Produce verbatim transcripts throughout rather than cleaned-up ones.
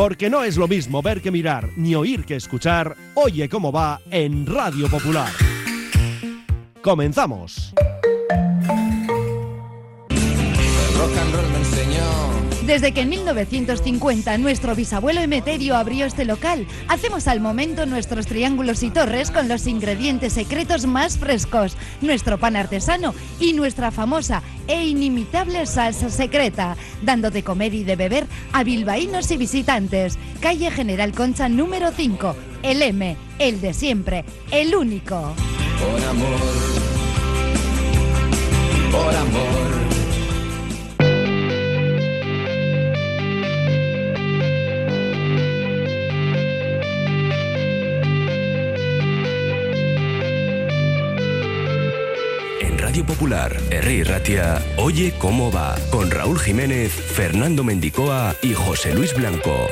Porque no es lo mismo ver que mirar, ni oír que escuchar. Oye cómo va en Radio Popular. Comenzamos. El rock and roll me enseñó. Desde que en mil novecientos cincuenta nuestro bisabuelo Emeterio abrió este local, hacemos al momento nuestros triángulos y torres con los ingredientes secretos más frescos, nuestro pan artesano y nuestra famosa e inimitable salsa secreta, dando de comer y de beber a bilbaínos y visitantes. Calle General Concha número cinco, el M, el de siempre, el único. Por amor, por amor. Radio Popular, Herri Ratia, Oye cómo va, con Raúl Jiménez, Fernando Mendicoa y José Luis Blanco.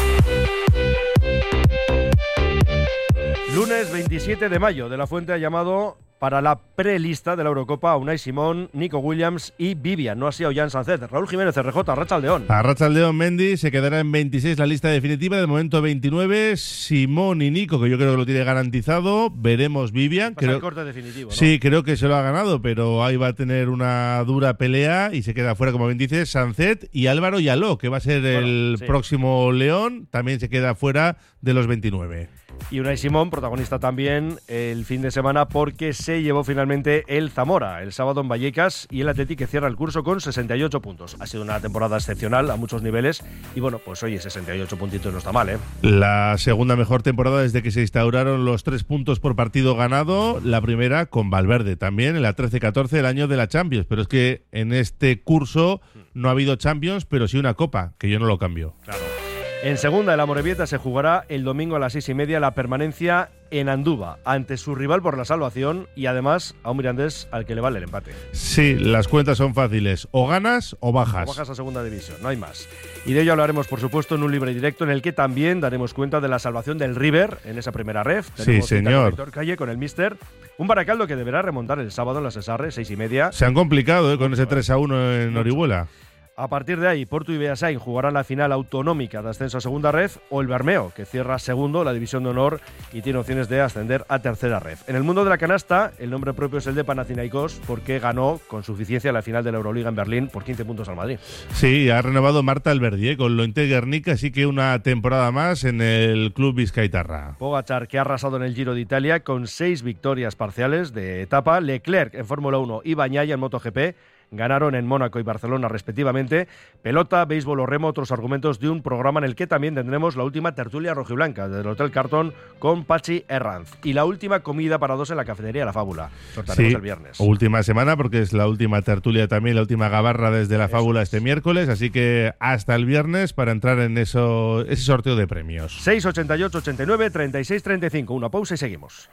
Lunes veintisiete de mayo, De la Fuente ha llamado para la prelista de la Eurocopa a Unai Simón, Nico Williams y Vivian, no así a Ollán Sánchez. Raúl Jiménez, R J, Arratsaldeón. Arratsaldeón, Mendy, se quedará en veintiséis la lista definitiva, de momento veintinueve, Simón y Nico, que yo creo que lo tiene garantizado, veremos Vivian. Pasa creo... el corte definitivo, ¿no? Sí, creo que se lo ha ganado, pero ahí va a tener una dura pelea y se queda fuera, como bien dices, Sánchez y Álvaro Yaló, que va a ser bueno, el sí. próximo León, también se queda fuera de los veintinueve. Y Unai Simón, protagonista también el fin de semana porque se llevó finalmente el Zamora el sábado en Vallecas y el Athletic, que cierra el curso con sesenta y ocho puntos. Ha sido una temporada excepcional a muchos niveles y bueno, pues oye, sesenta y ocho puntitos no está mal, ¿eh? La segunda mejor temporada desde que se instauraron los tres puntos por partido ganado, la primera con Valverde también, en la trece catorce, el año de la Champions, pero es que en este curso no ha habido Champions, pero sí una Copa, que yo no lo cambio. Claro. En segunda, el Amorebieta se jugará el domingo a las seis y media la permanencia en Andúba, ante su rival por la salvación y además a un Mirandés al que le vale el empate. Sí, las cuentas son fáciles, o ganas o bajas. O bajas a segunda división, no hay más. Y de ello hablaremos, por supuesto, en un libre directo en el que también daremos cuenta de la salvación del River en esa primera ref. Sí, señor. Víctor Calle con el míster. Un Baracaldo que deberá remontar el sábado en las Esarres, seis y media. Se han complicado ¿eh? con ese tres a uno en mucho. Orihuela. A partir de ahí, Porto y Beasain jugarán la final autonómica de ascenso a segunda ref, o el Bermeo, que cierra segundo la división de honor y tiene opciones de ascender a tercera ref. En el mundo de la canasta, el nombre propio es el de Panathinaikos, porque ganó con suficiencia la final de la Euroliga en Berlín por quince puntos al Madrid. Sí, ha renovado Marta Alberdi con Lointe Guernica, así que una temporada más en el club Bizkaitarra. Pogačar, que ha arrasado en el Giro de Italia con seis victorias parciales de etapa. Leclerc en Fórmula uno y Bagnaia en MotoGP. Ganaron en Mónaco y Barcelona respectivamente. Pelota, béisbol o remo, otros argumentos de un programa en el que también tendremos la última tertulia rojiblanca desde el Hotel Cartón con Pachi Herranz. Y la última comida para dos en la cafetería La Fábula. Sortaremos sí, el viernes. Última semana porque es la última tertulia también, la última gabarra desde La eso Fábula es. Este miércoles. Así que hasta el viernes para entrar en eso, ese sorteo de premios. seis, ochenta y ocho, ochenta y nueve, treinta y seis, treinta y cinco. Una pausa y seguimos.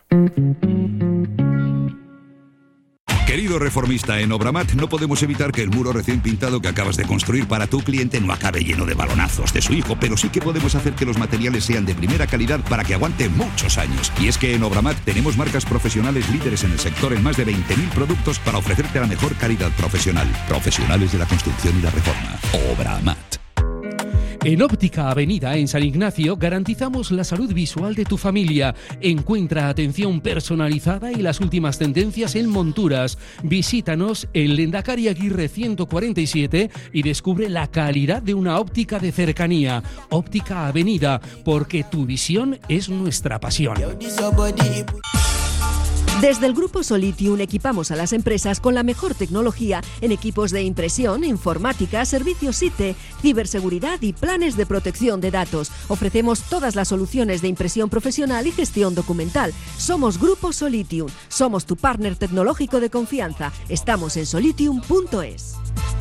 Querido reformista, en Obramat no podemos evitar que el muro recién pintado que acabas de construir para tu cliente no acabe lleno de balonazos de su hijo, pero sí que podemos hacer que los materiales sean de primera calidad para que aguante muchos años. Y es que en Obramat tenemos marcas profesionales líderes en el sector en más de veinte mil productos para ofrecerte la mejor calidad profesional. Profesionales de la construcción y la reforma. Obramat. En Óptica Avenida, en San Ignacio, garantizamos la salud visual de tu familia. Encuentra atención personalizada y las últimas tendencias en monturas. Visítanos en Lendakari Aguirre ciento cuarenta y siete y descubre la calidad de una óptica de cercanía. Óptica Avenida, porque tu visión es nuestra pasión. Desde el Grupo Solitium equipamos a las empresas con la mejor tecnología en equipos de impresión, informática, servicios I T, ciberseguridad y planes de protección de datos. Ofrecemos todas las soluciones de impresión profesional y gestión documental. Somos Grupo Solitium. Somos tu partner tecnológico de confianza. Estamos en solitium punto es.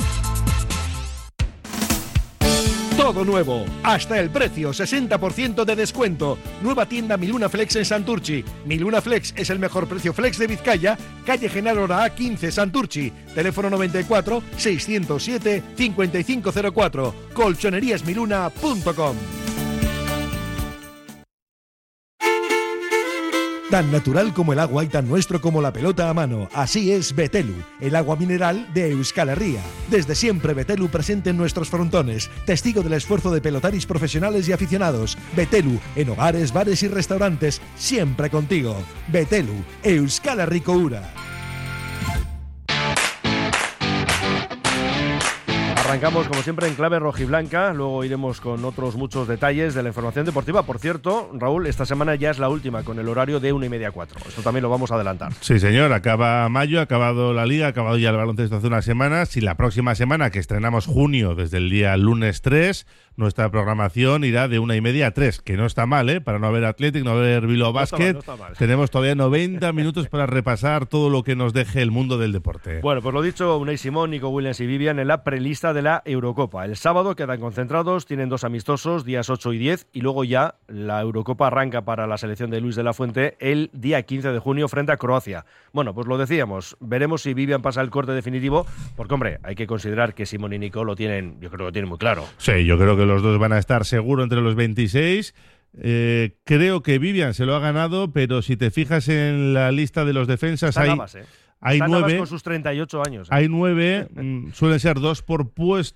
Todo nuevo, hasta el precio, sesenta por ciento de descuento. Nueva tienda Miluna Flex en Santurchi. Miluna Flex es el mejor precio flex de Vizcaya, calle Genaro A quince, Santurchi. Teléfono noventa y cuatro, seiscientos siete, cincuenta y cinco cero cuatro. colchonerías miluna punto com. Tan natural como el agua y tan nuestro como la pelota a mano. Así es Betelu, el agua mineral de Euskal Herria. Desde siempre Betelu presente en nuestros frontones, testigo del esfuerzo de pelotaris profesionales y aficionados. Betelu, en hogares, bares y restaurantes, siempre contigo. Betelu, Euskal Herriko ura. Arrancamos, como siempre, en clave rojiblanca. Luego iremos con otros muchos detalles de la información deportiva. Por cierto, Raúl, esta semana ya es la última, con el horario de una y media a cuatro. Esto también lo vamos a adelantar. Sí, señor. Acaba mayo, ha acabado la Liga, ha acabado ya el baloncesto hace unas semanas. Y la próxima semana, que estrenamos junio, desde el día lunes tres, nuestra programación irá de una y media a tres, que no está mal, ¿eh? Para no haber Athletic, no haber Bilbao No está mal, Basket. no está mal. Tenemos todavía noventa minutos para repasar todo lo que nos deje el mundo del deporte. Bueno, pues lo dicho, Unai Simón, Nico Williams y Vivian en la prelista de la Eurocopa. El sábado quedan concentrados, tienen dos amistosos, días ocho y diez, y luego ya la Eurocopa arranca para la selección de Luis de la Fuente el día quince de junio frente a Croacia. Bueno, pues lo decíamos, veremos si Vivian pasa el corte definitivo, porque, hombre, hay que considerar que Simón y Nico lo tienen, yo creo que lo tienen muy claro. Sí, yo creo que los dos van a estar seguro entre los veintiséis. Eh, creo que Vivian se lo ha ganado, pero si te fijas en la lista de los defensas, Está hay, Navas, ¿eh? hay Está nueve. Navas con sus treinta y ocho años. ¿eh? Hay nueve, mm, suelen ser dos por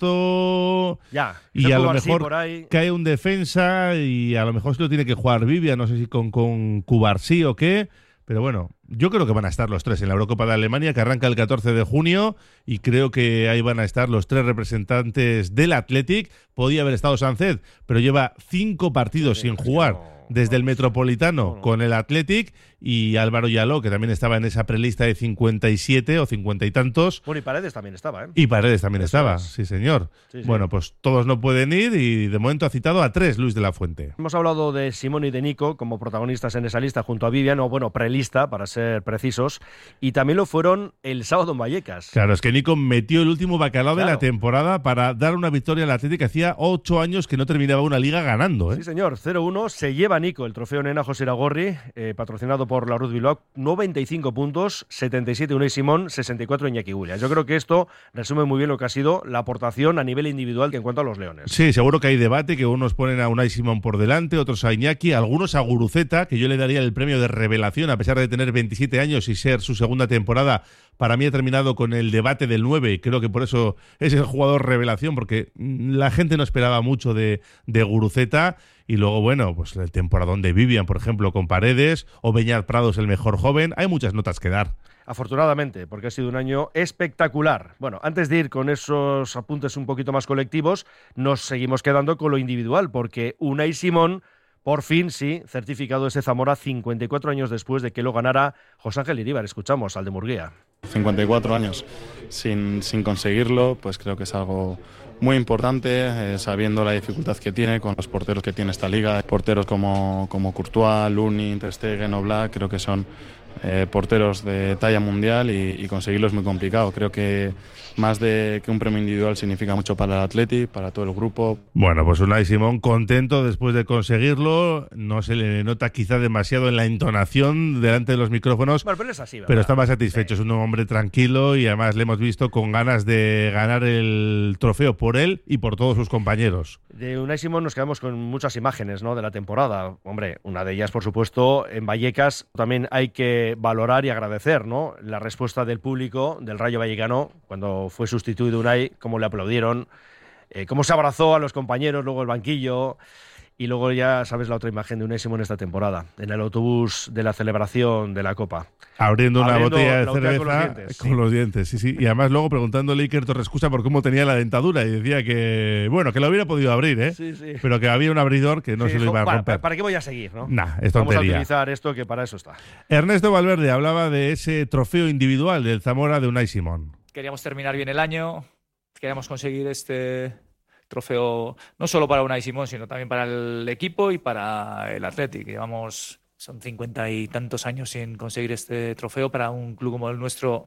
puesto. Ya, y a lo Cubarsí mejor por ahí. cae un defensa y a lo mejor se lo tiene que jugar Vivian, no sé si con, con Cubarsí o qué. Pero bueno, yo creo que van a estar los tres en la Eurocopa de Alemania, que arranca el catorce de junio, y creo que ahí van a estar los tres representantes del Athletic. Podía haber estado Sánchez, pero lleva cinco partidos sin jugar desde el Metropolitano con el Athletic, y Álvaro Yaló, que también estaba en esa prelista de cincuenta y siete o cincuenta y tantos. Bueno, y Paredes también estaba, ¿eh? Y Paredes también Eso estaba, es. sí señor. Sí, sí. Bueno, pues todos no pueden ir y de momento ha citado a tres Luis de la Fuente. Hemos hablado de Simón y de Nico como protagonistas en esa lista junto a Vivian, o bueno, prelista, para ser precisos, y también lo fueron el sábado en Vallecas. Claro, es que Nico metió el último bacalao Claro. de la temporada para dar una victoria al Atlético. Hacía ocho años que no terminaba una liga ganando, ¿eh? Sí, señor, cero uno, se lleva Nico el trofeo Nena José Iragorri, eh, patrocinado por la Ruth Bilbao, noventa y cinco puntos, setenta y siete Unai Simón, sesenta y cuatro Iñaki Williams. Yo creo que esto resume muy bien lo que ha sido la aportación a nivel individual en cuanto a los Leones. Sí, seguro que hay debate, que unos ponen a Unai Simón por delante, otros a Iñaki, algunos a Guruceta, que yo le daría el premio de revelación a pesar de tener veintisiete años y ser su segunda temporada. Para mí ha terminado con el debate del nueve, y creo que por eso es el jugador revelación, porque la gente no esperaba mucho de, de Guruceta. Y luego, bueno, pues el temporadón de Vivian, por ejemplo, con Paredes, o Beñat Prados, el mejor joven. Hay muchas notas que dar. Afortunadamente, porque ha sido un año espectacular. Bueno, antes de ir con esos apuntes un poquito más colectivos, nos seguimos quedando con lo individual, porque Unai Simón, por fin, sí, certificado ese Zamora cincuenta y cuatro años después de que lo ganara José Ángel Iríbar. Escuchamos al de Murguía. cincuenta y cuatro años sin, sin conseguirlo, pues creo que es algo muy importante, eh, sabiendo la dificultad que tiene con los porteros que tiene esta liga. Porteros como, como Courtois, Lunin, Ter Stegen, Oblak, creo que son eh, porteros de talla mundial, y, y conseguirlo es muy complicado. Creo que más de que un premio individual significa mucho para el Athletic, para todo el grupo. Bueno, pues Unai Simón contento después de conseguirlo. No se le nota quizá demasiado en la entonación delante de los micrófonos, Bueno, pero es así, ¿verdad? pero está más satisfecho. Sí. Es un hombre tranquilo, y además le hemos visto con ganas de ganar el trofeo por él y por todos sus compañeros. De Unai Simón nos quedamos con muchas imágenes, ¿no?, de la temporada. Hombre, una de ellas, por supuesto, en Vallecas. También hay que valorar y agradecer, ¿no?, la respuesta del público del Rayo Vallecano cuando fue sustituido Unai, cómo le aplaudieron, eh, cómo se abrazó a los compañeros, luego el banquillo. Y luego ya sabes la otra imagen de Unai Simón esta temporada, en el autobús de la celebración de la Copa. Abriendo una Abriendo botella de la botella cerveza con los dientes, con sí. los dientes, sí, sí. Y además luego preguntándole a Iker Torrescusa por cómo tenía la dentadura, y decía que, bueno, que lo hubiera podido abrir, ¿eh? Sí, sí. Pero que había un abridor que no Sí, se lo dijo, iba a "Para- romper. ¿Para qué voy a seguir, no? Nah, es Vamos a tontería. utilizar esto, que para eso está. Ernesto Valverde hablaba de ese trofeo individual del Zamora de Unai Simón. Queríamos terminar bien el año, queríamos conseguir este trofeo no solo para Unai Simón, sino también para el equipo y para el Athletic. Llevamos, son cincuenta y tantos años sin conseguir este trofeo. Para un club como el nuestro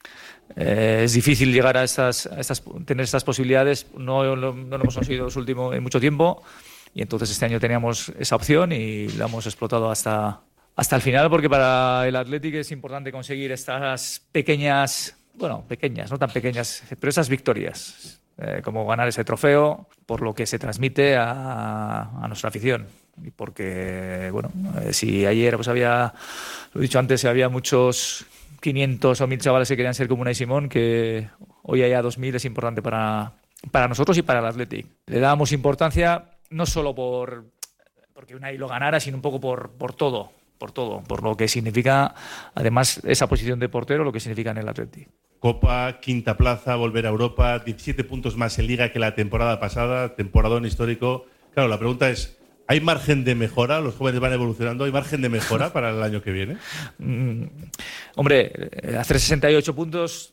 eh, es difícil llegar a estas, a estas, tener estas posibilidades. No, no, no lo hemos conseguido los últimos, en mucho tiempo, y entonces este año teníamos esa opción y la hemos explotado hasta, hasta el final, porque para el Athletic es importante conseguir estas pequeñas, bueno, pequeñas, no tan pequeñas, pero esas victorias. Eh, como ganar ese trofeo, por lo que se transmite a, a nuestra afición. Y porque, bueno, eh, si ayer pues había, lo he dicho antes, había muchos quinientos o mil chavales que querían ser como Unai Simón, que hoy haya dos mil es importante para, para nosotros y para el Athletic. Le dábamos importancia no solo por porque Unai lo ganara, sino un poco por, por todo, por todo, por lo que significa, además, esa posición de portero, lo que significa en el Athletic. Copa, quinta plaza, volver a Europa, diecisiete puntos más en Liga que la temporada pasada, temporadón histórico. Claro, la pregunta es, ¿hay margen de mejora? ¿Los jóvenes van evolucionando? ¿Hay margen de mejora para el año que viene? Mm, hombre, hacer sesenta y ocho puntos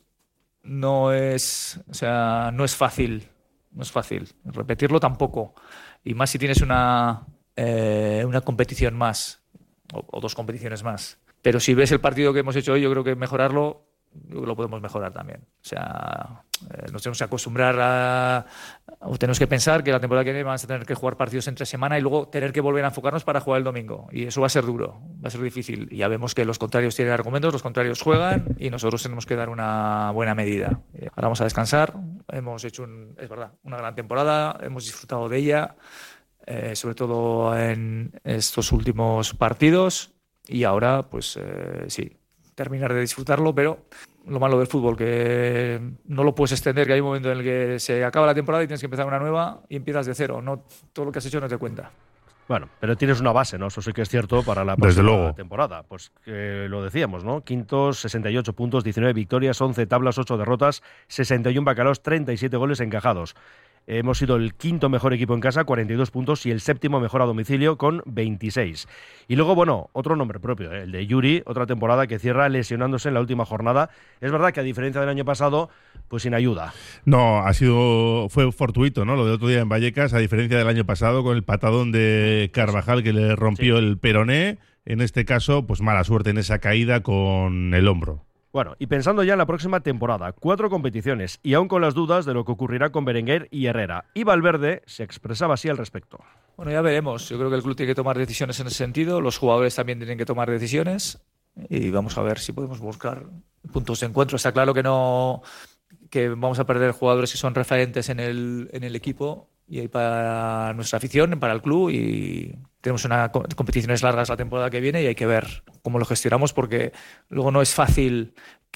no es, o sea, no es fácil. No es fácil. Repetirlo tampoco. Y más si tienes una, eh, una competición más o, o dos competiciones más. Pero si ves el partido que hemos hecho hoy, yo creo que mejorarlo lo podemos mejorar también. O sea, eh, nos tenemos que acostumbrar a, o tenemos que pensar que la temporada que viene vamos a tener que jugar partidos entre semana y luego tener que volver a enfocarnos para jugar el domingo. Y eso va a ser duro, va a ser difícil. Y ya vemos que los contrarios tienen argumentos, los contrarios juegan y nosotros tenemos que dar una buena medida. Ahora vamos a descansar. Hemos hecho, un, es verdad, una gran temporada, hemos disfrutado de ella, eh, sobre todo en estos últimos partidos. Y ahora, pues eh, sí, terminar de disfrutarlo, pero lo malo del fútbol, que no lo puedes extender, que hay un momento en el que se acaba la temporada y tienes que empezar una nueva y empiezas de cero. No, todo lo que has hecho no te cuenta. Bueno, pero tienes una base, ¿no? Eso sí que es cierto para la próxima temporada. Pues que lo decíamos, ¿no? Quintos, sesenta y ocho puntos, diecinueve victorias, once tablas, ocho derrotas, sesenta y uno bacalaos, treinta y siete goles encajados. Hemos sido el quinto mejor equipo en casa, cuarenta y dos puntos, y el séptimo mejor a domicilio con veintiséis. Y luego, bueno, otro nombre propio, ¿eh? El de Yuri, otra temporada que cierra lesionándose en la última jornada. Es verdad que a diferencia del año pasado, pues sin ayuda. No, ha sido fue fortuito, ¿no? Lo del otro día en Vallecas, a diferencia del año pasado con el patadón de Carvajal que le rompió sí. el peroné. En este caso, pues mala suerte en esa caída con el hombro. Bueno, y pensando ya en la próxima temporada, cuatro competiciones y aún con las dudas de lo que ocurrirá con Berenguer y Herrera. Y Valverde se expresaba así al respecto. Bueno, ya veremos. Yo creo que el club tiene que tomar decisiones en ese sentido. Los jugadores también tienen que tomar decisiones. Y vamos a ver si podemos buscar puntos de encuentro. Está claro que no que vamos a perder jugadores que son referentes en el, en el equipo y para nuestra afición, para el club, y tenemos unas competiciones largas la temporada que viene y hay que ver cómo lo gestionamos, porque luego no es fácil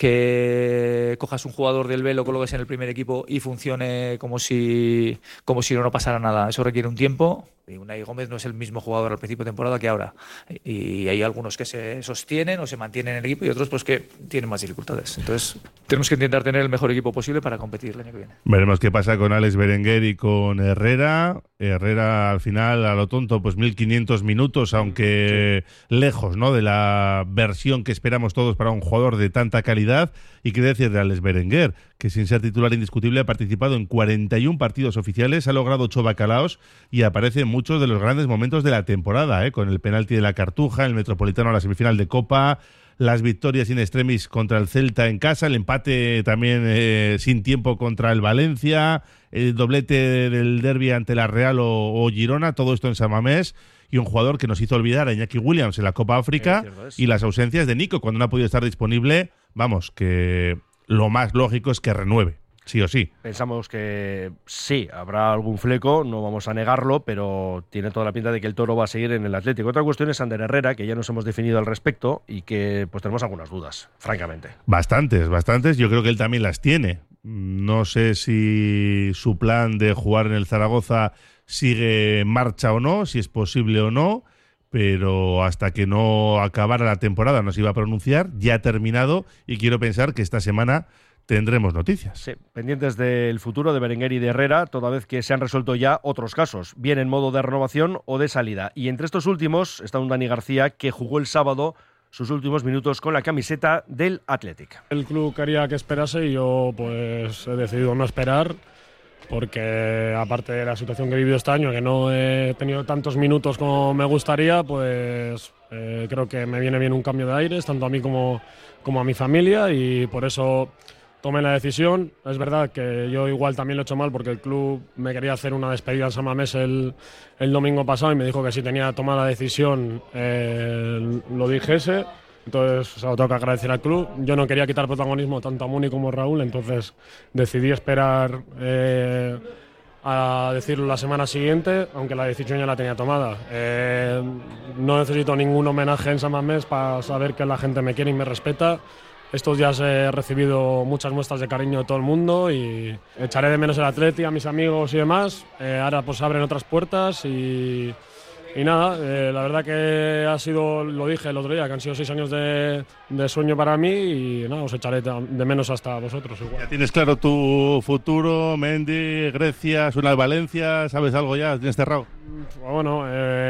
que cojas un jugador del B, lo coloques en el primer equipo y funcione como si, como si no, no pasara nada. Eso requiere un tiempo. Y Unai Gómez no es el mismo jugador al principio de temporada que ahora. Y hay algunos que se sostienen o se mantienen en el equipo y otros pues que tienen más dificultades. Entonces tenemos que intentar tener el mejor equipo posible para competir el año que viene. Veremos qué pasa con Alex Berenguer y con Herrera. Herrera al final, a lo tonto, pues mil quinientos minutos, aunque sí. lejos, ¿no?, de la versión que esperamos todos para un jugador de tanta calidad. Y qué decir de Alex Berenguer, que sin ser titular indiscutible ha participado en cuarenta y uno partidos oficiales, ha logrado ocho bacalaos y aparece en muchos de los grandes momentos de la temporada, ¿eh? Con el penalti de la Cartuja, el Metropolitano a la semifinal de Copa, las victorias in extremis contra el Celta en casa, el empate también eh, sin tiempo contra el Valencia, el doblete del derbi ante la Real o, o Girona, todo esto en San Mamés. Y un jugador que nos hizo olvidar a Iñaki Williams en la Copa África y las ausencias de Nico cuando no ha podido estar disponible. Vamos, que lo más lógico es que renueve, sí o sí. Pensamos que sí, habrá algún fleco, no vamos a negarlo, pero tiene toda la pinta de que el Toro va a seguir en el Atlético. Otra cuestión es Ander Herrera, que ya nos hemos definido al respecto y que pues tenemos algunas dudas, francamente. Bastantes, bastantes. Yo creo que él también las tiene. No sé si su plan de jugar en el Zaragoza sigue en marcha o no, si es posible o no, pero hasta que no acabara la temporada no se iba a pronunciar. Ya ha terminado y quiero pensar que esta semana tendremos noticias. Sí, pendientes del futuro de Berenguer y de Herrera, toda vez que se han resuelto ya otros casos, bien en modo de renovación o de salida. Y entre estos últimos está un Dani García que jugó el sábado sus últimos minutos con la camiseta del Athletic. El club quería que esperase y yo pues he decidido no esperar, porque aparte de la situación que he vivido este año, que no he tenido tantos minutos como me gustaría, pues eh, creo que me viene bien un cambio de aires, tanto a mí como, como a mi familia, y por eso tomé la decisión. Es verdad que yo igual también lo he hecho mal, porque el club me quería hacer una despedida en San Mamés el, el domingo pasado y me dijo que si tenía tomada la decisión eh, lo dijese. Entonces, o sea, lo tengo que agradecer al club. Yo no quería quitar protagonismo tanto a Muni como a Raúl, entonces decidí esperar eh, a decirlo la semana siguiente, aunque la decisión ya la tenía tomada. Eh, no necesito ningún homenaje en San Mamés para saber que la gente me quiere y me respeta. Estos días he recibido muchas muestras de cariño de todo el mundo y echaré de menos el Atleti, a mis amigos y demás. Eh, ahora pues abren otras puertas y, y nada, eh, la verdad que ha sido, lo dije el otro día, que han sido seis años de, de sueño para mí y nada, os echaré de menos hasta vosotros igual. ¿Ya tienes claro tu futuro, Mendy, Grecia, suena de Valencia? ¿Sabes algo ya? ¿Tienes cerrado? Bueno,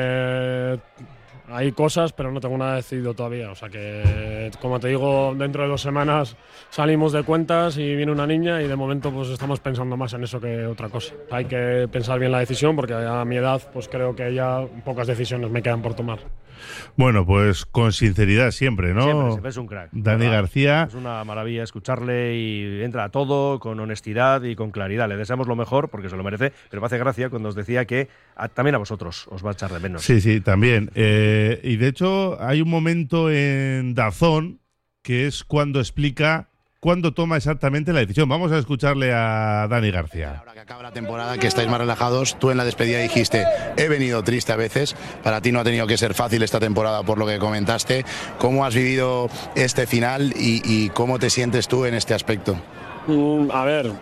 eh... hay cosas, pero no tengo nada decidido todavía. O sea que, como te digo, dentro de dos semanas salimos de cuentas y viene una niña y de momento pues estamos pensando más en eso que otra cosa. Hay que pensar bien la decisión porque a mi edad pues creo que ya pocas decisiones me quedan por tomar. Bueno, pues con sinceridad siempre, ¿no? Siempre, siempre es un crack. Dani ¿verdad? García. Es una maravilla escucharle y entra a todo con honestidad y con claridad. Le deseamos lo mejor porque se lo merece, pero me hace gracia cuando os decía que a, también a vosotros os va a echar de menos. Sí, sí, también. Eh, y de hecho hay un momento en DAZN que es cuando explica cuándo toma exactamente la decisión. Vamos a escucharle a Dani García. Ahora que acaba la temporada, que estáis más relajados, tú en la despedida dijiste, he venido triste a veces, para ti no ha tenido que ser fácil esta temporada por lo que comentaste. ¿Cómo has vivido este final y, y cómo te sientes tú en este aspecto? Mm, a ver,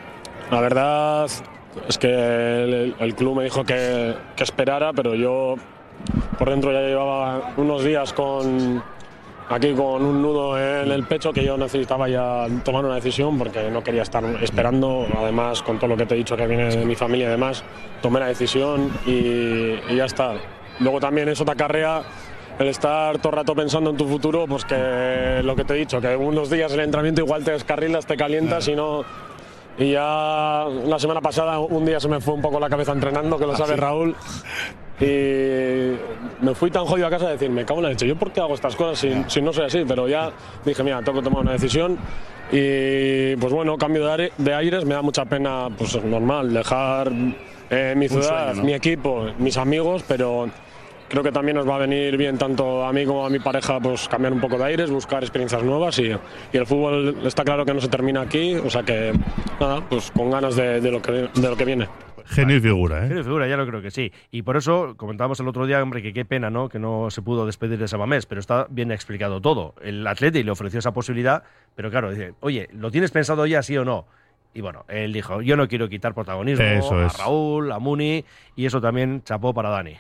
la verdad es que el, el club me dijo que, que esperara, pero yo por dentro ya llevaba unos días con... aquí con un nudo en el pecho que yo necesitaba ya tomar una decisión porque no quería estar esperando. Además, con todo lo que te he dicho que viene de mi familia y demás, tomé la decisión y, y ya está. Luego también eso te acarrea el estar todo el rato pensando en tu futuro, pues que lo que te he dicho, que unos días el entrenamiento igual te descarrilas, te calientas y no... Y ya la semana pasada un día se me fue un poco la cabeza entrenando, que lo sabe Raúl. Y me fui tan jodido a casa a decir, me cago en la leche, ¿yo por qué hago estas cosas si, si no soy así? Pero ya dije, mira, tengo que tomar una decisión y pues bueno, cambio de, aire, de aires, me da mucha pena, pues es normal, dejar eh, mi ciudad, sueño, ¿no? Mi equipo, mis amigos, pero creo que también nos va a venir bien tanto a mí como a mi pareja pues cambiar un poco de aires, buscar experiencias nuevas y, y el fútbol está claro que no se termina aquí, o sea que nada, pues con ganas de, de, lo, que, de lo que viene. Genio y figura, ¿eh? Genio y figura, ya lo creo que sí. Y por eso comentábamos el otro día, hombre, que qué pena, ¿no? Que no se pudo despedir de San Mamés, pero está bien explicado todo. El Atleti le ofreció esa posibilidad, pero claro, dice, oye, ¿lo tienes pensado ya, sí o no? Y bueno, él dijo, yo no quiero quitar protagonismo eso a es. Raúl, a Muni, y eso también chapó para Dani.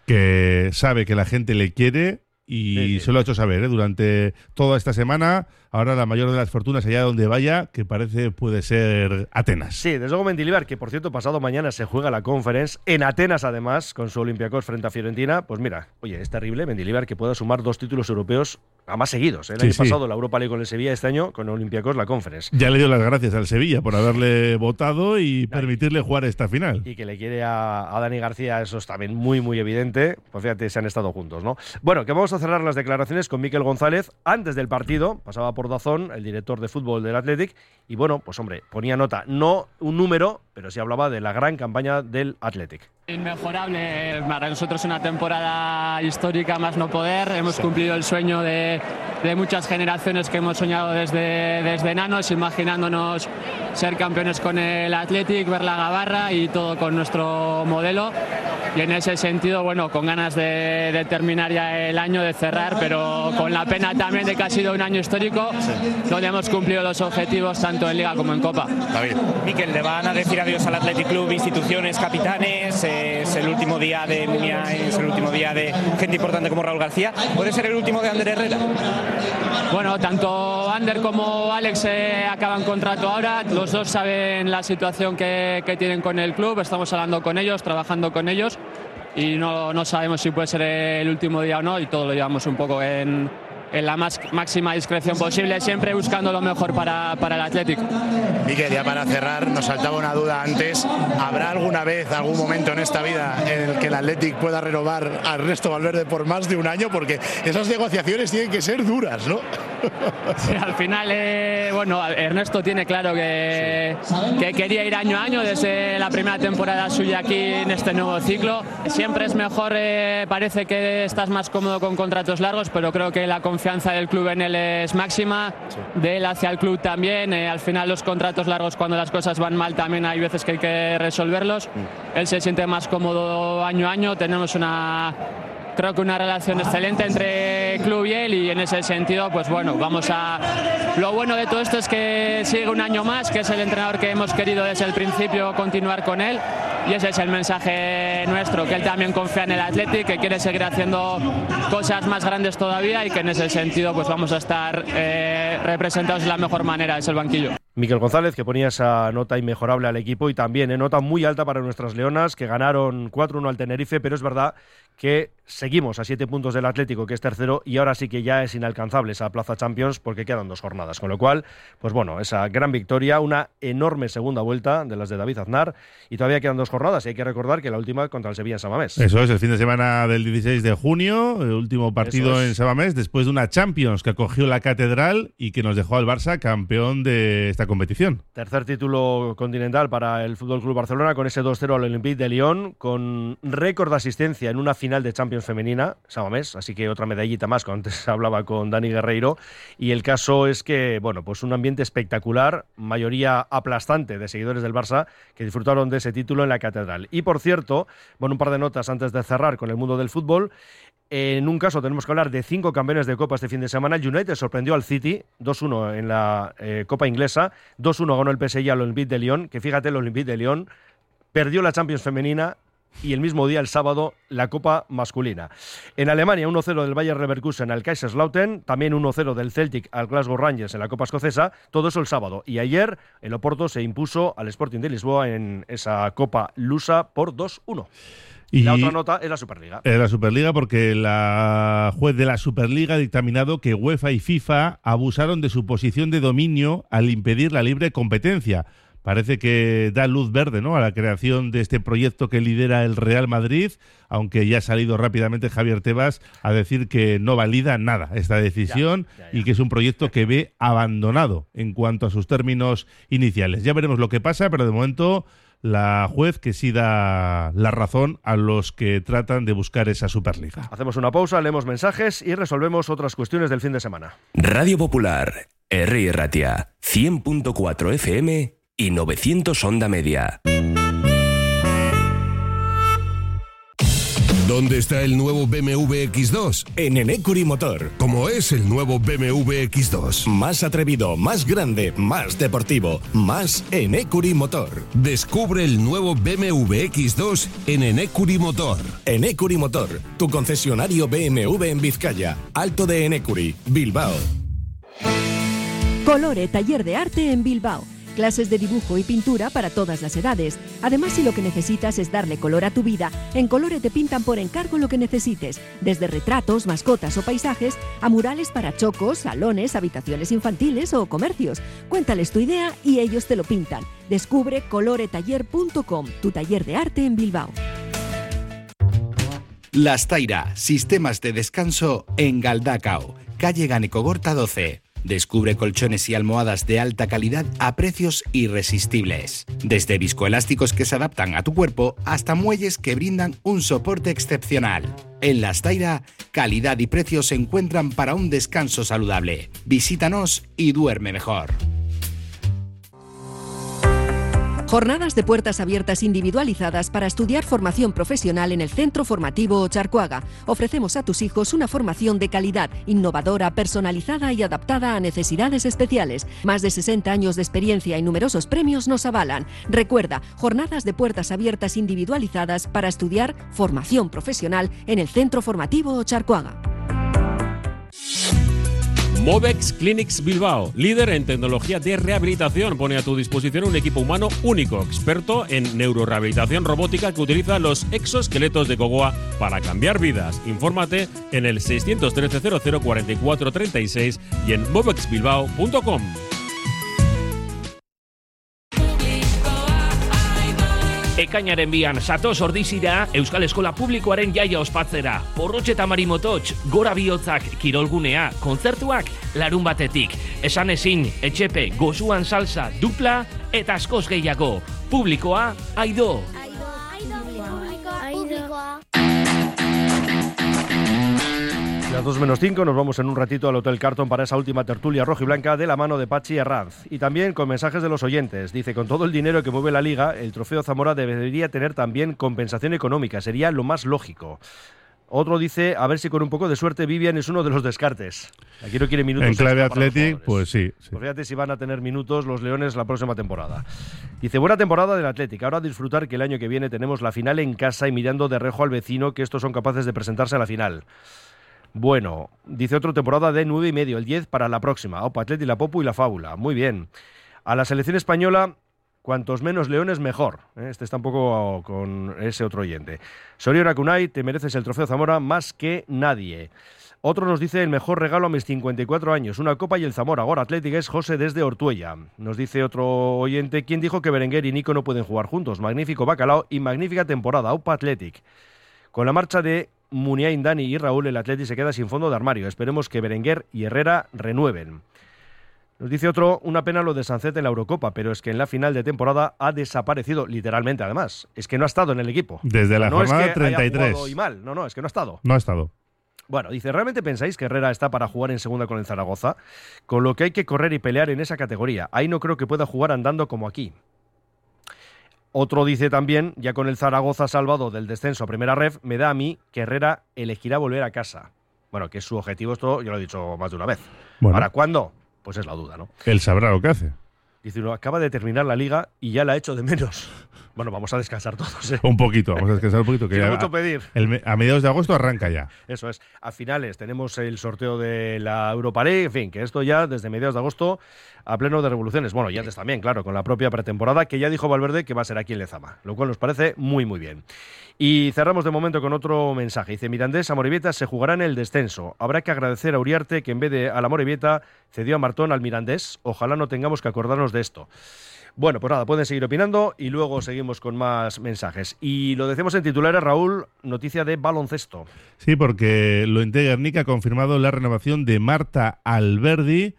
Que sabe que la gente le quiere y sí, sí. se lo ha hecho saber, ¿eh? Durante toda esta semana. Ahora la mayor de las fortunas allá donde vaya, que parece puede ser Atenas. Sí, desde luego Mendilibar, que por cierto pasado mañana se juega la Conference, en Atenas además, con su Olympiacos frente a Fiorentina. Pues mira, oye, es terrible Mendilibar que pueda sumar dos títulos europeos a más seguidos. ¿eh? El sí, año sí. pasado la Europa League con el Sevilla, este año con Olympiacos la Conference. Ya le dio las gracias al Sevilla por haberle votado y Dani. permitirle jugar esta final. Y que le quiere a, a Dani García, eso es también muy, muy evidente. Pues fíjate, se han estado juntos, ¿no? Bueno, que vamos a cerrar las declaraciones con Mikel González antes del partido. Pasaba por DAZN, el director de fútbol del Athletic, y bueno, pues hombre, ponía nota, no un número, pero sí hablaba de la gran campaña del Athletic. Inmejorable, para nosotros una temporada histórica más no poder, hemos sí. cumplido el sueño de, de muchas generaciones que hemos soñado desde, desde enanos, imaginándonos ser campeones con el Athletic, ver la gabarra y todo con nuestro modelo, y en ese sentido, bueno, con ganas de, de terminar ya el año, de cerrar, pero con la pena también de que ha sido un año histórico, sí. donde hemos cumplido los objetivos tanto en Liga como en Copa. David. Mikel, ¿le van a decir adiós al Athletic Club, instituciones, capitanes? Es el último día de Munia, es el último día de gente importante como Raúl García. ¿Puede ser el último de Ander Herrera? Bueno, tanto Ander como Alex eh, acaban contrato ahora. Los dos saben la situación que, que tienen con el club. Estamos hablando con ellos, trabajando con ellos. Y no, no sabemos si puede ser el último día o no. Y todo lo llevamos un poco en... en la más, máxima discreción posible, siempre buscando lo mejor para, para el Athletic. Mikel, ya para cerrar, nos saltaba una duda antes. ¿Habrá alguna vez, algún momento en esta vida en el que el Athletic pueda renovar a Ernesto Valverde por más de un año? Porque esas negociaciones tienen que ser duras, ¿no? Sí, al final, eh, bueno, Ernesto tiene claro que, que quería ir año a año desde la primera temporada suya aquí en este nuevo ciclo. Siempre es mejor, eh, parece que estás más cómodo con contratos largos, pero creo que la confianza confianza del club en él es máxima, de él hacia el club también. Eh, al final los contratos largos, cuando las cosas van mal, también hay veces que hay que resolverlos. Él se siente más cómodo año a año. Tenemos una, creo que una relación excelente entre club y él, y en ese sentido, pues bueno, vamos a... Lo bueno de todo esto es que sigue un año más, que es el entrenador que hemos querido desde el principio continuar con él, y ese es el mensaje nuestro, que él también confía en el Athletic, que quiere seguir haciendo cosas más grandes todavía, y que en ese sentido pues vamos a estar eh, representados de la mejor manera desde el banquillo. Miquel González, que ponía esa nota inmejorable al equipo, y también eh, nota muy alta para nuestras leonas, que ganaron cuatro uno al Tenerife, pero es verdad que seguimos a siete puntos del Atlético, que es tercero, y ahora sí que ya es inalcanzable esa plaza Champions porque quedan dos jornadas, con lo cual, pues bueno, esa gran victoria, una enorme segunda vuelta de las de David Aznar, y todavía quedan dos jornadas, y hay que recordar que la última contra el Sevilla en San Mamés. Eso es, el fin de semana del dieciséis de junio, el último partido en San Mamés, después de una Champions que acogió la Catedral y que nos dejó al Barça campeón de esta competición. Tercer título continental para el F C Barcelona, con ese dos cero al Olympique de Lyon, con récord de asistencia en una final de Champions femenina, San Mamés, así que otra medallita más, como antes hablaba con Dani Guerreiro, y el caso es que, bueno, pues un ambiente espectacular, mayoría aplastante de seguidores del Barça que disfrutaron de ese título en la Catedral. Y por cierto, bueno, un par de notas antes de cerrar con el mundo del fútbol. En un caso tenemos que hablar de cinco campeones de Copa este fin de semana. El United sorprendió al City dos uno en la eh, Copa Inglesa, dos uno ganó el P S G al Olympique de Lyon, que fíjate, el Olympique de Lyon perdió la Champions femenina y el mismo día, el sábado, la Copa masculina. En Alemania, uno cero del Bayer Leverkusen al Kaiserslautern, también uno cero del Celtic al Glasgow Rangers en la Copa escocesa, todo eso el sábado. Y ayer el Oporto se impuso al Sporting de Lisboa en esa Copa lusa por dos uno. Y la otra nota es la Superliga. Es la Superliga, porque la juez de la Superliga ha dictaminado que UEFA y FIFA abusaron de su posición de dominio al impedir la libre competencia. Parece que da luz verde, ¿no?, a la creación de este proyecto que lidera el Real Madrid, aunque ya ha salido rápidamente Javier Tebas a decir que no valida nada esta decisión ya, ya, ya. y que es un proyecto que ve abandonado en cuanto a sus términos iniciales. Ya veremos lo que pasa, pero de momento la juez que sí da la razón a los que tratan de buscar esa Superliga. Hacemos una pausa, leemos mensajes y resolvemos otras cuestiones del fin de semana. Radio Popular, Herri Ratia, cien punto cuatro F M y novecientos onda media. ¿Dónde está el nuevo B M W X dos? En Enecuri Motor. ¿Cómo es el nuevo B M W X dos? Más atrevido, más grande, más deportivo, más Enecuri Motor. Descubre el nuevo B M W X dos en Enecuri Motor. Enecuri Motor, tu concesionario B M W en Vizcaya, Alto de Enecuri, Bilbao. Colore, taller de arte en Bilbao. Clases de dibujo y pintura para todas las edades. Además, si lo que necesitas es darle color a tu vida, en Colore te pintan por encargo lo que necesites, desde retratos, mascotas o paisajes, a murales para chocos, salones, habitaciones infantiles o comercios. Cuéntales tu idea y ellos te lo pintan. Descubre colore taller punto com, tu taller de arte en Bilbao. Lastaira, sistemas de descanso en Galdacao, calle Ganecogorta doce. Descubre colchones y almohadas de alta calidad a precios irresistibles. Desde viscoelásticos que se adaptan a tu cuerpo hasta muelles que brindan un soporte excepcional. En Lastaira, calidad y precios se encuentran para un descanso saludable. Visítanos y duerme mejor. Jornadas de puertas abiertas individualizadas para estudiar formación profesional en el Centro Formativo Ocharcoaga. Ofrecemos a tus hijos una formación de calidad, innovadora, personalizada y adaptada a necesidades especiales. Más de sesenta años de experiencia y numerosos premios nos avalan. Recuerda, jornadas de puertas abiertas individualizadas para estudiar formación profesional en el Centro Formativo Ocharcoaga. Movex Clinics Bilbao, líder en tecnología de rehabilitación, pone a tu disposición un equipo humano único, experto en neurorehabilitación robótica que utiliza los exoesqueletos de Cogoa para cambiar vidas. Infórmate en el seiscientos trece cero cero cuarenta y cuatro treinta y seis y en movex bilbao punto com. Ekainaren bian satoz ordizira Euskal Eskola Publikoaren jaia ospatzera. Porrotxe eta Marimototx, gora bihotzak, kirolgunea, kontzertuak, larun batetik. Esan ezin, etxepe, gozuan salsa, dupla eta askoz gehiago. Publikoa, aido! Las dos menos cinco nos vamos en un ratito al Hotel Carton para esa última tertulia roja y blanca de la mano de Pachi Herranz. Y también con mensajes de los oyentes. Dice, con todo el dinero que mueve la Liga, el Trofeo Zamora debería tener también compensación económica. Sería lo más lógico. Otro dice, a ver si con un poco de suerte Vivian es uno de los descartes. Aquí no quiere minutos. En clave Athletic, pues sí, sí. Pues fíjate si van a tener minutos los Leones la próxima temporada. Dice, buena temporada del Athletic. Ahora a disfrutar que el año que viene tenemos la final en casa y mirando de reojo al vecino que estos son capaces de presentarse a la final. Bueno, dice otro, temporada de nueve y medio, el diez para la próxima. Opa, Athletic, la Popu y la Fábula. Muy bien. A la selección española, cuantos menos Leones mejor. Este está un poco con ese otro oyente. Sorion Akunai, te mereces el Trofeo Zamora más que nadie. Otro nos dice, el mejor regalo a mis cincuenta y cuatro años, una copa y el Zamora. Ahora Athletic es José desde Ortuella. Nos dice otro oyente, ¿quién dijo que Berenguer y Nico no pueden jugar juntos? Magnífico bacalao y magnífica temporada. Opa Athletic. Con la marcha de Muniain, Dani y Raúl, el Athletic se queda sin fondo de armario. Esperemos que Berenguer y Herrera renueven. Nos dice otro, una pena lo de Sancet en la Eurocopa, pero es que en la final de temporada ha desaparecido, literalmente además. Es que no ha estado en el equipo. Desde la no jornada es que treinta y tres. Haya jugado y mal. No, no, es que no ha estado. No ha estado. Bueno, dice, ¿realmente pensáis que Herrera está para jugar en segunda con el Zaragoza? Con lo que hay que correr y pelear en esa categoría. Ahí no creo que pueda jugar andando como aquí. Otro dice también, ya con el Zaragoza salvado del descenso a primera ref, me da a mí que Herrera elegirá volver a casa. Bueno, que es su objetivo, esto yo lo he dicho más de una vez. Bueno. ¿Para cuándo? Pues es la duda, ¿no? Él sabrá lo que hace. Dice uno, acaba de terminar la liga y ya la ha hecho de menos. Bueno, vamos a descansar todos, ¿eh? Un poquito, vamos a descansar un poquito. Que Quiero ya, mucho pedir. El, a mediados de agosto arranca ya. Eso es. A finales tenemos el sorteo de la Europa League. En fin, que esto ya desde mediados de agosto a pleno de revoluciones. Bueno, y antes también, claro, con la propia pretemporada, que ya dijo Valverde que va a ser aquí en Lezama, lo cual nos parece muy, muy bien. Y cerramos de momento con otro mensaje. Dice, Mirandés, Amorebieta se jugará en el descenso. Habrá que agradecer a Uriarte que en vez de a la Amorebieta cedió a Martón al Mirandés. Ojalá no tengamos que acordarnos de esto. Bueno, pues nada, pueden seguir opinando y luego seguimos con más mensajes. Y lo decimos en titulares, Raúl, noticia de baloncesto. Sí, porque Lointe Guernica ha confirmado la renovación de Marta Alberdi.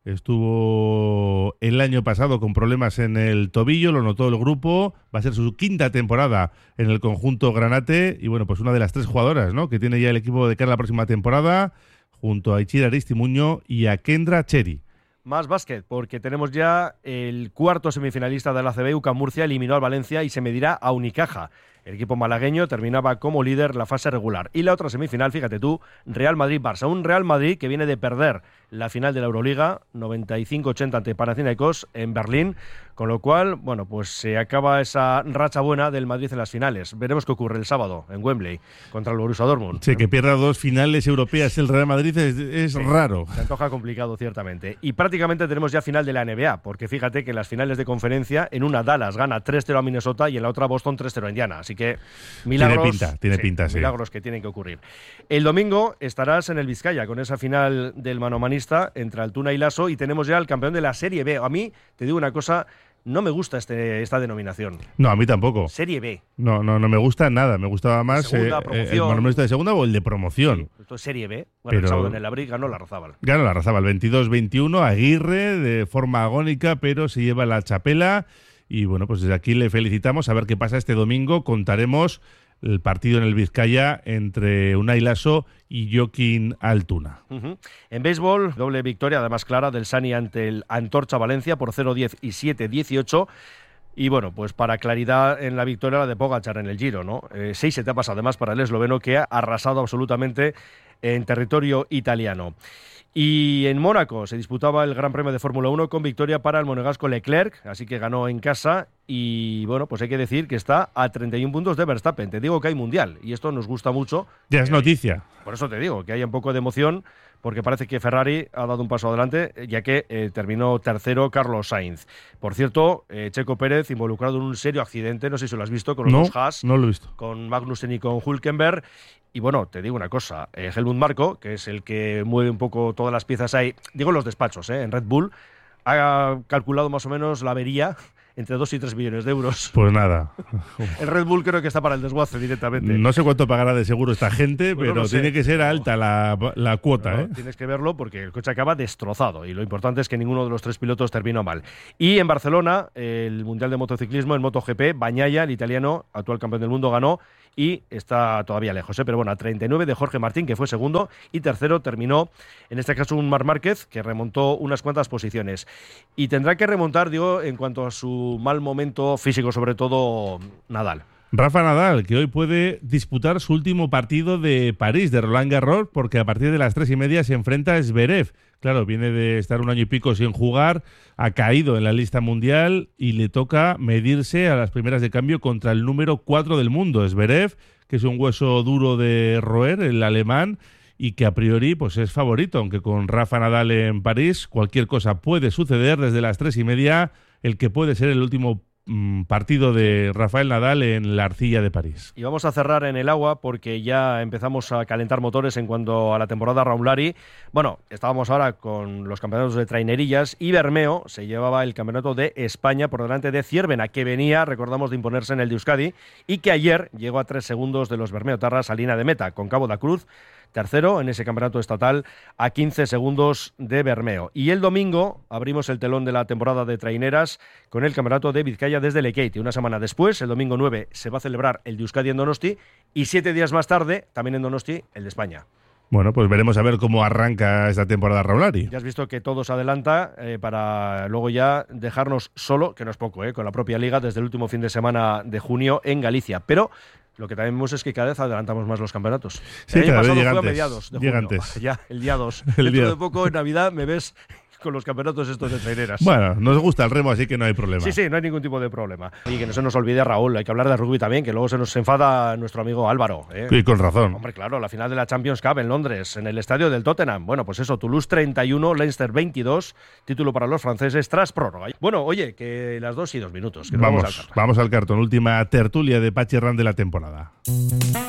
Estuvo el año pasado con problemas en el tobillo, lo notó el grupo. Va a ser su quinta temporada en el conjunto granate. Y bueno, pues una de las tres jugadoras, ¿no?, que tiene ya el equipo de cara a la próxima temporada, junto a Ichira Aristimuño y a Kendra Cheri. Más básquet, porque tenemos ya el cuarto semifinalista de la A C B, U C A M Murcia, eliminó al Valencia y se medirá a Unicaja. El equipo malagueño terminaba como líder la fase regular. Y la otra semifinal, fíjate tú, Real Madrid-Barça. Un Real Madrid que viene de perder la final de la Euroliga, noventa y cinco ochenta ante Panathinaikos en Berlín, con lo cual, bueno, pues se acaba esa racha buena del Madrid en las finales. Veremos qué ocurre el sábado en Wembley contra el Borussia Dortmund. Sí, que pierda dos finales europeas el Real Madrid es, es sí, raro. Se antoja complicado, ciertamente. Y prácticamente tenemos ya final de la N B A, porque fíjate que en las finales de conferencia, en una Dallas gana tres cero a Minnesota y en la otra Boston tres cero a Indiana. Así que milagros, tiene pinta, tiene sí, pinta, sí. Milagros que tienen que ocurrir. El domingo estarás en el Vizcaya con esa final del manomanista entre Altuna y Lasso y tenemos ya al campeón de la Serie B. A mí, te digo una cosa, no me gusta este, esta denominación. No, a mí tampoco. Serie B. No, no, no me gusta nada. Me gustaba más segunda, eh, el manomanista de segunda o el de promoción. Sí, esto es Serie B. Bueno, Pero... el sábado en el Abric ganó la Razábal. Ganó la Razábal, veintidós veintiuno. Aguirre de forma agónica, pero se lleva la chapela. Y bueno, pues desde aquí le felicitamos. A ver qué pasa este domingo. Contaremos el partido en el Vizcaya entre Unai Lasso y Joaquín Altuna. Uh-huh. En béisbol, doble victoria, además clara, del Sani ante el Antorcha Valencia por cero diez y siete dieciocho. Y bueno, pues para claridad en la victoria la de Pogačar en el Giro, ¿no? Eh, seis etapas además para el esloveno que ha arrasado absolutamente en territorio italiano. Y en Mónaco se disputaba el Gran Premio de Fórmula uno con victoria para el monegasco Leclerc, así que ganó en casa y bueno, pues hay que decir que está a treinta y un puntos de Verstappen. Te digo que hay mundial y esto nos gusta mucho. Ya es noticia. Por eso te digo que hay un poco de emoción porque parece que Ferrari ha dado un paso adelante ya que eh, terminó tercero Carlos Sainz. Por cierto, eh, Checo Pérez involucrado en un serio accidente, no sé si lo has visto, con los no, dos Haas, no lo he visto. Con Magnussen y con Hülkenberg. Y bueno, te digo una cosa, eh, Helmut Marko, que es el que mueve un poco todas las piezas ahí, digo en los despachos, eh, en Red Bull, ha calculado más o menos la avería entre dos y tres millones de euros. Pues nada. El Red Bull creo que está para el desguace directamente. No sé cuánto pagará de seguro esta gente, bueno, pero no sé. Tiene que ser alta la, la cuota. Bueno, ¿eh? Tienes que verlo porque el coche acaba destrozado y lo importante es que ninguno de los tres pilotos terminó mal. Y en Barcelona, el Mundial de Motociclismo, en MotoGP, Bagnaia, el italiano, actual campeón del mundo, ganó y está todavía lejos, ¿eh? Pero bueno, a treinta y nueve de Jorge Martín, que fue segundo, y tercero terminó, en este caso, un Marc Márquez, que remontó unas cuantas posiciones. Y tendrá que remontar, digo, en cuanto a su mal momento físico, sobre todo Nadal. Rafa Nadal, que hoy puede disputar su último partido de París, de Roland Garros, porque a partir de las tres y media se enfrenta a Zverev. Claro, viene de estar un año y pico sin jugar, ha caído en la lista mundial y le toca medirse a las primeras de cambio contra el número cuatro del mundo, Zverev, que es un hueso duro de roer, el alemán, y que a priori pues es favorito, aunque con Rafa Nadal en París cualquier cosa puede suceder. Desde las tres y media, el que puede ser el último partido de Rafael Nadal en la arcilla de París. Y vamos a cerrar en el agua porque ya empezamos a calentar motores en cuanto a la temporada Raulari. Bueno, estábamos ahora con los campeonatos de trainerillas y Bermeo se llevaba el campeonato de España por delante de Ciervena, que venía, recordamos, de imponerse en el de Euskadi y que ayer llegó a tres segundos de los bermeotarras a línea de meta, con Cabo da Cruz tercero en ese campeonato estatal a quince segundos de Bermeo. Y el domingo abrimos el telón de la temporada de traineras con el campeonato de Vizcaya desde Lekeiti. Una semana después, el domingo nueve, se va a celebrar el de Euskadi en Donosti y siete días más tarde, también en Donosti, el de España. Bueno, pues veremos a ver cómo arranca esta temporada Raulari. Ya has visto que todo se adelanta eh, para luego ya dejarnos solo, que no es poco, eh, con la propia liga desde el último fin de semana de junio en Galicia. Pero lo que también vemos es que cada vez adelantamos más los campeonatos. Sí, el año cada vez pasado llega fue antes, a mediados de llega junio. antes. Ya, el día dos. El Dentro día. de poco, en Navidad, me ves con los campeonatos estos de traineras. Bueno, nos gusta el remo, así que no hay problema. Sí, sí, no hay ningún tipo de problema. Y que no se nos olvide, Raúl, hay que hablar de rugby también, que luego se nos enfada nuestro amigo Álvaro. ¿eh? Y con razón. Hombre, claro, la final de la Champions Cup en Londres, en el estadio del Tottenham. Bueno, pues eso, Toulouse treinta y uno, Leinster veintidós, título para los franceses tras prórroga. Bueno, oye, que las dos y dos minutos. Que Vamos, vamos al cartón. vamos al cartón, última tertulia de Pachi Ran de la temporada.